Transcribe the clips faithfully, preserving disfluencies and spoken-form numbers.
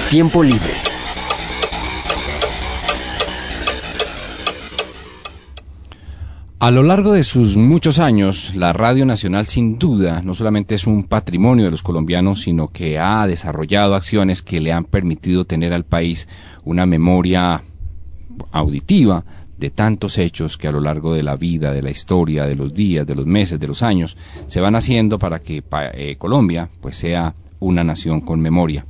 tiempo libre. A lo largo de sus muchos años, la Radio Nacional sin duda no solamente es un patrimonio de los colombianos, sino que ha desarrollado acciones que le han permitido tener al país una memoria auditiva de tantos hechos que a lo largo de la vida, de la historia, de los días, de los meses, de los años, se van haciendo para que eh, Colombia pues sea una nación con memoria.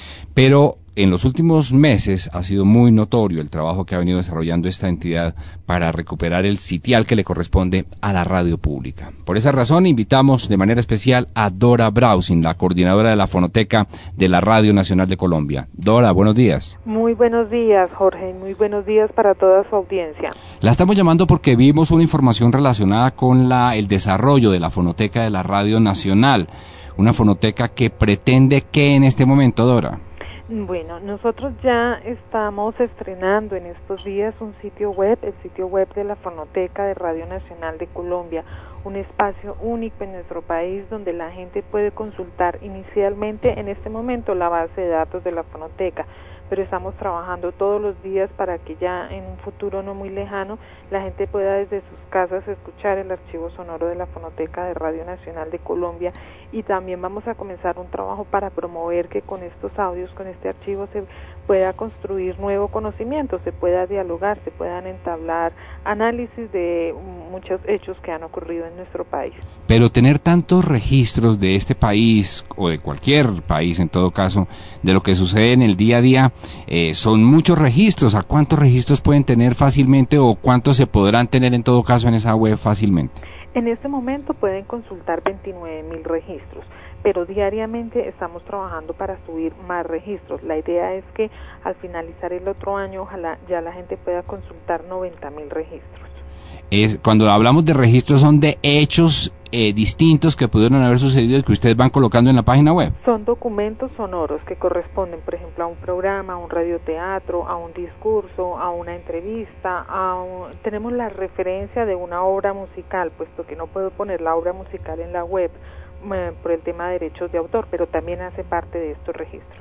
Pero en los últimos meses ha sido muy notorio el trabajo que ha venido desarrollando esta entidad para recuperar el sitial que le corresponde a la radio pública. Por esa razón invitamos de manera especial a Dora Brausin, la coordinadora de la Fonoteca de la Radio Nacional de Colombia. Dora, buenos días. Muy buenos días, Jorge, muy buenos días para toda su audiencia. La estamos llamando porque vimos una información relacionada con la, el desarrollo de la Fonoteca de la Radio Nacional, una fonoteca que pretende ¿qué en este momento, Dora? Bueno, nosotros ya estamos estrenando en estos días un sitio web, el sitio web de la Fonoteca de Radio Nacional de Colombia, un espacio único en nuestro país donde la gente puede consultar inicialmente en este momento la base de datos de la Fonoteca, pero estamos trabajando todos los días para que ya en un futuro no muy lejano la gente pueda desde sus casas escuchar el archivo sonoro de la Fonoteca de Radio Nacional de Colombia, y también vamos a comenzar un trabajo para promover que con estos audios, con este archivo se pueda construir nuevo conocimiento, se pueda dialogar, se puedan entablar análisis de muchos hechos que han ocurrido en nuestro país. Pero tener tantos registros de este país, o de cualquier país en todo caso, de lo que sucede en el día a día, eh, son muchos registros. ¿A cuántos registros pueden tener fácilmente o cuántos se podrán tener en todo caso en esa web fácilmente? En este momento pueden consultar veintinueve mil registros, pero diariamente estamos trabajando para subir más registros. La idea es que al finalizar el otro año, ojalá ya la gente pueda consultar noventa mil registros. Es, cuando hablamos de registros, son de hechos eh, distintos que pudieron haber sucedido y que ustedes van colocando en la página web. Son documentos sonoros que corresponden, por ejemplo, a un programa, a un radioteatro, a un discurso, a una entrevista. A un... Tenemos la referencia de una obra musical, puesto que no puedo poner la obra musical en la web eh, por el tema de derechos de autor, pero también hace parte de estos registros.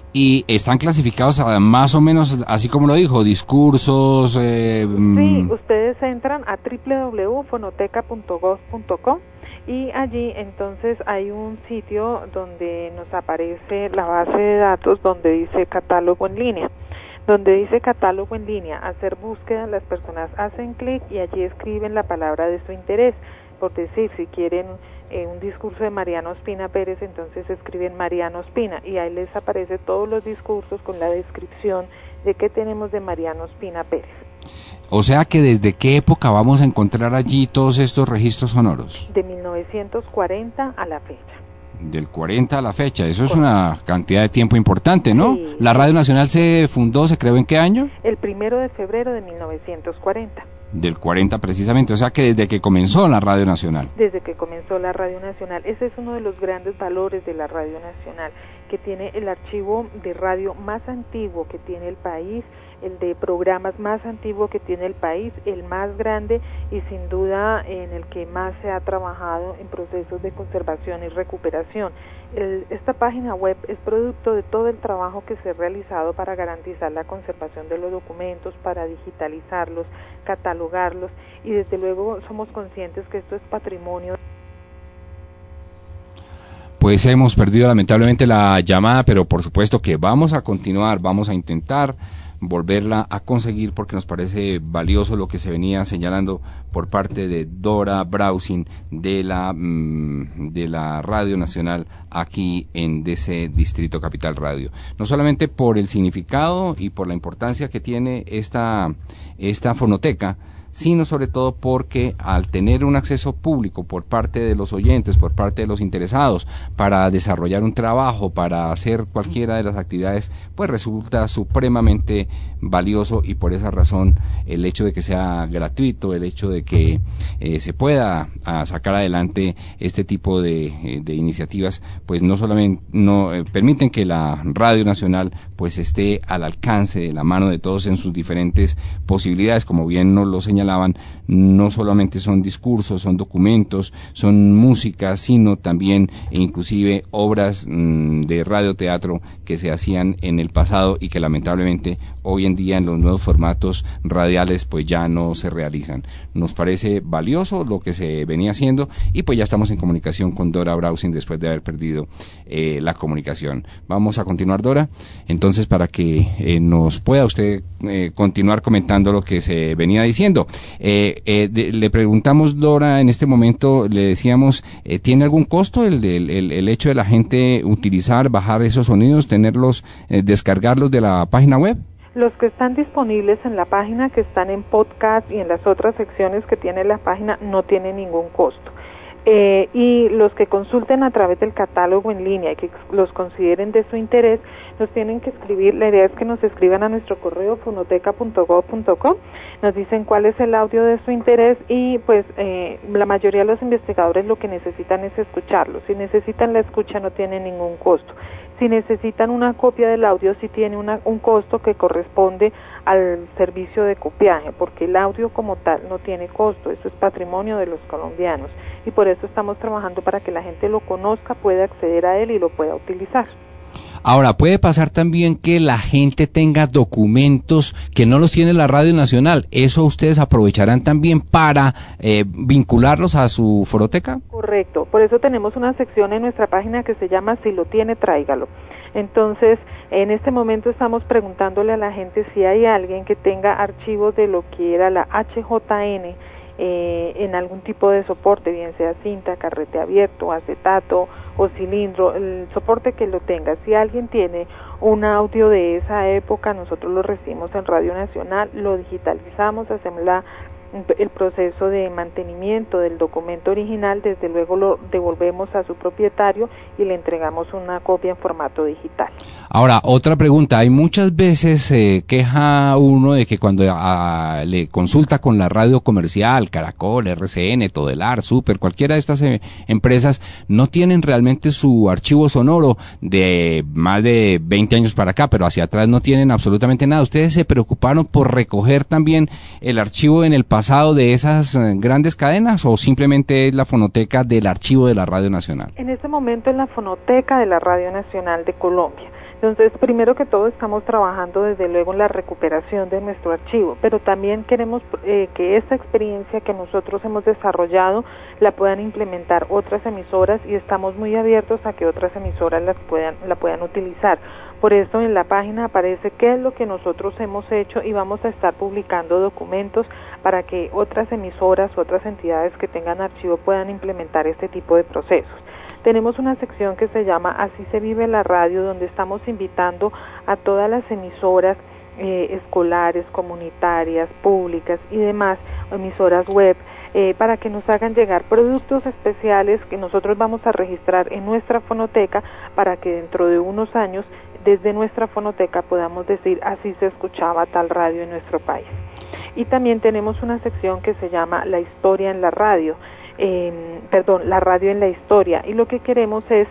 Y están clasificados a, más o menos, así como lo dijo, discursos... Eh, sí, ustedes entran a doble u doble u doble u punto fonoteca punto gov punto co y allí entonces hay un sitio donde nos aparece la base de datos donde dice catálogo en línea. Donde dice catálogo en línea, hacer búsqueda, las personas hacen clic y allí escriben la palabra de su interés. Por decir, si quieren eh, un discurso de Mariano Ospina Pérez, entonces escriben Mariano Ospina y ahí les aparece todos los discursos con la descripción de qué tenemos de Mariano Ospina Pérez. O sea que ¿desde qué época vamos a encontrar allí todos estos registros sonoros? De mil novecientos cuarenta a la fecha. Del cuarenta a la fecha, eso es una cantidad de tiempo importante, ¿no? Sí. ¿La Radio Nacional se fundó, se creó en qué año? El primero de febrero de mil novecientos cuarenta. Del cuarenta precisamente, o sea que desde que comenzó la Radio Nacional. Desde que comenzó la Radio Nacional, ese es uno de los grandes valores de la Radio Nacional, que tiene el archivo de radio más antiguo que tiene el país, el de programas más antiguo que tiene el país, el más grande y sin duda en el que más se ha trabajado en procesos de conservación y recuperación. El, esta página web es producto de todo el trabajo que se ha realizado para garantizar la conservación de los documentos, para digitalizarlos, catalogarlos y desde luego somos conscientes que esto es patrimonio. Pues hemos perdido lamentablemente la llamada, pero por supuesto que vamos a continuar, vamos a intentar volverla a conseguir porque nos parece valioso lo que se venía señalando por parte de Dora Brausin de la mmm, de la Radio Nacional aquí en D C Distrito Capital Radio. No solamente por el significado y por la importancia que tiene esta esta fonoteca, sino sobre todo porque al tener un acceso público por parte de los oyentes, por parte de los interesados, para desarrollar un trabajo, para hacer cualquiera de las actividades, pues resulta supremamente valioso y por esa razón el hecho de que sea gratuito, el hecho de que eh, se pueda a, sacar adelante este tipo de, eh, de iniciativas, pues no solamente no eh, permiten que la Radio Nacional pues esté al alcance de la mano de todos en sus diferentes posibilidades, como bien nos lo señala señalaban, no solamente son discursos, son documentos, son música, sino también e inclusive obras mmm, de radioteatro que se hacían en el pasado y que lamentablemente hoy en día en los nuevos formatos radiales pues ya no se realizan. Nos parece valioso lo que se venía haciendo y pues ya estamos en comunicación con Dora Brausin después de haber perdido eh, la comunicación. Vamos a continuar, Dora, entonces para que eh, nos pueda usted eh, continuar comentando lo que se venía diciendo. Eh, eh, de, le preguntamos, Dora, en este momento le decíamos, eh, ¿tiene algún costo el, el, el, el hecho de la gente utilizar, bajar esos sonidos, tenerlos, eh, descargarlos de la página web? Los que están disponibles en la página, que están en podcast y en las otras secciones que tiene la página, no tienen ningún costo. Eh, y los que consulten a través del catálogo en línea y que los consideren de su interés, nos tienen que escribir. La idea es que nos escriban a nuestro correo fonoteca punto gob punto co, nos dicen cuál es el audio de su interés y pues eh, la mayoría de los investigadores lo que necesitan es escucharlo. Si necesitan la escucha no tiene ningún costo. Si necesitan una copia del audio sí tiene una, un costo que corresponde al servicio de copiaje, porque el audio como tal no tiene costo, eso es patrimonio de los colombianos y por eso estamos trabajando para que la gente lo conozca, pueda acceder a él y lo pueda utilizar. Ahora, puede pasar también que la gente tenga documentos que no los tiene la Radio Nacional. ¿Eso ustedes aprovecharán también para eh, vincularlos a su fonoteca? Correcto. Por eso tenemos una sección en nuestra página que se llama Si lo tiene, tráigalo. Entonces, en este momento estamos preguntándole a la gente si hay alguien que tenga archivos de lo que era la H J N eh, en algún tipo de soporte, bien sea cinta, carrete abierto, acetato o cilindro, el soporte que lo tenga. Si alguien tiene un audio de esa época, nosotros lo recibimos en Radio Nacional, lo digitalizamos, hacemos la el proceso de mantenimiento del documento original, desde luego lo devolvemos a su propietario y le entregamos una copia en formato digital. Ahora, otra pregunta, hay muchas veces eh, queja uno de que cuando a, le consulta con la radio comercial, Caracol, R C N, Todelar, Super, cualquiera de estas eh, empresas, no tienen realmente su archivo sonoro de más de veinte años para acá, pero hacia atrás no tienen absolutamente nada. ¿Ustedes se preocuparon por recoger también el archivo en el pasado de esas grandes cadenas o simplemente es la fonoteca del archivo de la Radio Nacional? En este momento es la fonoteca de la Radio Nacional de Colombia. Entonces, primero que todo estamos trabajando desde luego en la recuperación de nuestro archivo, pero también queremos eh, que esta experiencia que nosotros hemos desarrollado la puedan implementar otras emisoras y estamos muy abiertos a que otras emisoras las puedan, la puedan utilizar. Por eso en la página aparece qué es lo que nosotros hemos hecho y vamos a estar publicando documentos para que otras emisoras, otras entidades que tengan archivo puedan implementar este tipo de procesos. Tenemos una sección que se llama Así se vive la radio, donde estamos invitando a todas las emisoras eh, escolares, comunitarias, públicas y demás, emisoras web, eh, para que nos hagan llegar productos especiales que nosotros vamos a registrar en nuestra fonoteca para que dentro de unos años desde nuestra fonoteca podamos decir así se escuchaba tal radio en nuestro país. Y también tenemos una sección que se llama La historia en la radio, eh, perdón, la radio en la historia, y lo que queremos es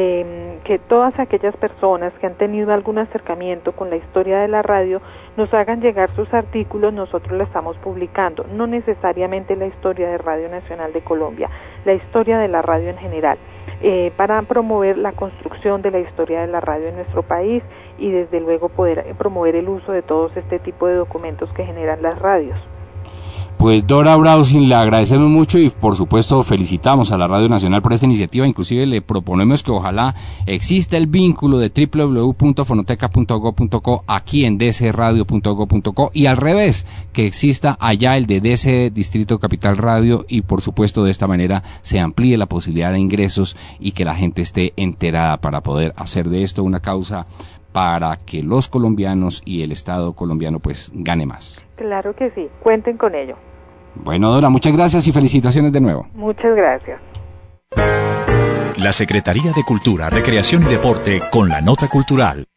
eh, que todas aquellas personas que han tenido algún acercamiento con la historia de la radio nos hagan llegar sus artículos, nosotros la estamos publicando, no necesariamente la historia de Radio Nacional de Colombia, la historia de la radio en general. Eh, para promover la construcción de la historia de la radio en nuestro país y desde luego poder promover el uso de todos este tipo de documentos que generan las radios. Pues Dora Brausin, le agradecemos mucho y por supuesto felicitamos a la Radio Nacional por esta iniciativa. Inclusive le proponemos que ojalá exista el vínculo de doble u doble u doble u punto fonoteca punto gob punto co aquí en d c radio punto gob punto co y al revés, que exista allá el de D C Distrito Capital Radio y por supuesto de esta manera se amplíe la posibilidad de ingresos y que la gente esté enterada para poder hacer de esto una causa para que los colombianos y el Estado colombiano pues gane más. Claro que sí, cuenten con ello. Bueno, Dora, muchas gracias y felicitaciones de nuevo. Muchas gracias. La Secretaría de Cultura, Recreación y Deporte con la nota cultural.